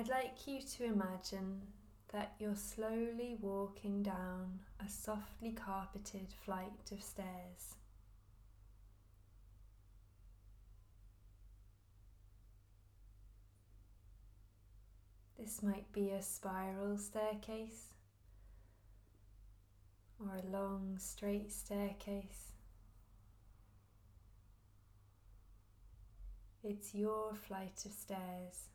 I'd like you to imagine that you're slowly walking down a softly carpeted flight of stairs. This might be a spiral staircase or a long straight staircase. It's your flight of stairs,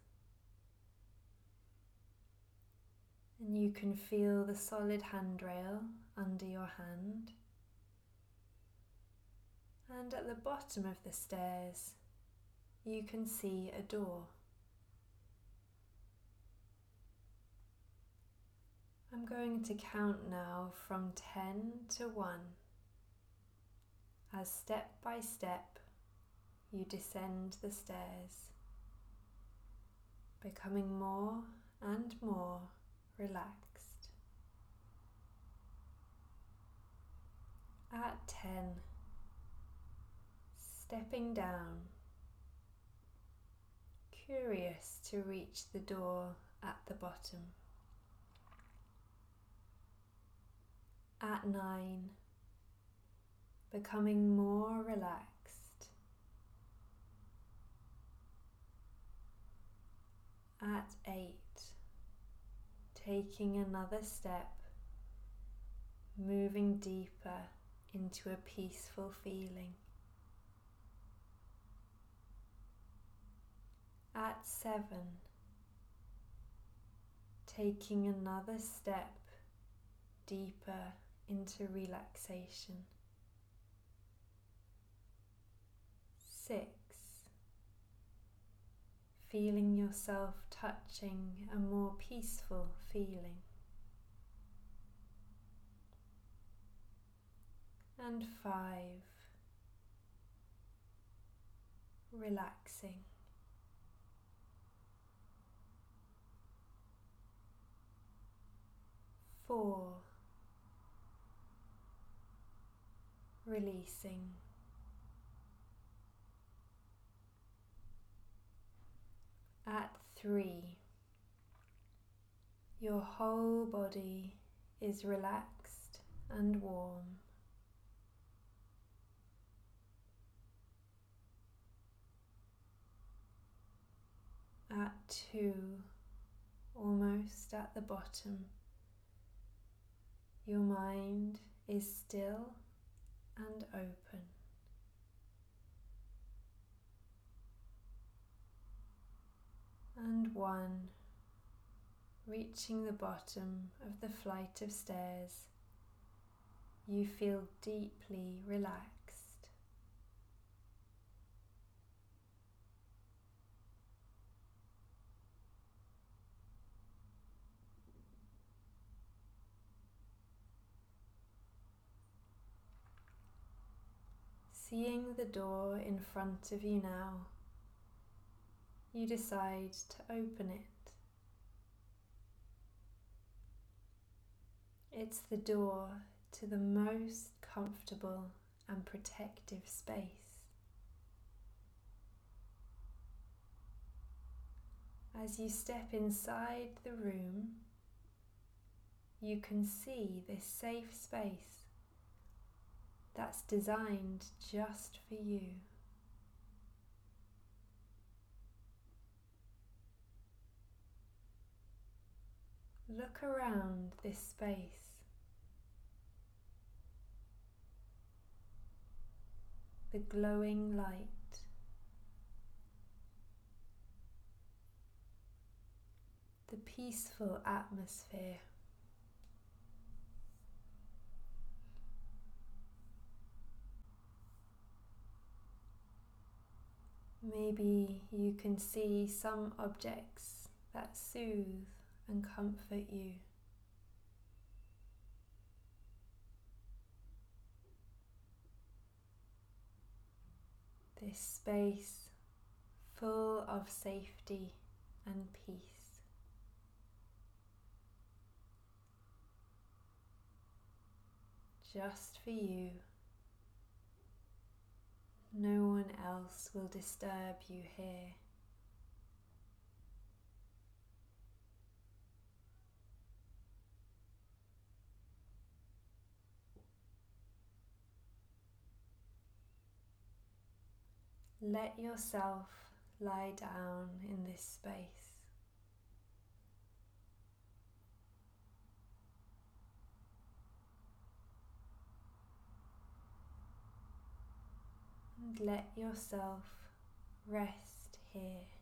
and you can feel the solid handrail under your hand, and at the bottom of the stairs you can see a door. I'm going to count now from 10 to 1 as step by step you descend the stairs, becoming more and more relaxed. At 10, stepping down, curious to reach the door at the bottom. At 9, becoming more relaxed. At 8, taking another step, moving deeper into a peaceful feeling. At 7, taking another step deeper into relaxation. 6, feeling yourself touching a more peaceful feeling. And 5, relaxing. 4, releasing. 3, your whole body is relaxed and warm. At 2, almost at the bottom, your mind is still and open. And 1, reaching the bottom of the flight of stairs, you feel deeply relaxed. Seeing the door in front of you now, you decide to open it. It's the door to the most comfortable and protective space. As you step inside the room, you can see this safe space that's designed just for you. Look around this space. The glowing light, the peaceful atmosphere. Maybe you can see some objects that soothe and comfort you. This space full of safety and peace. Just for you. No one else will disturb you here. Let yourself lie down in this space. And let yourself rest here.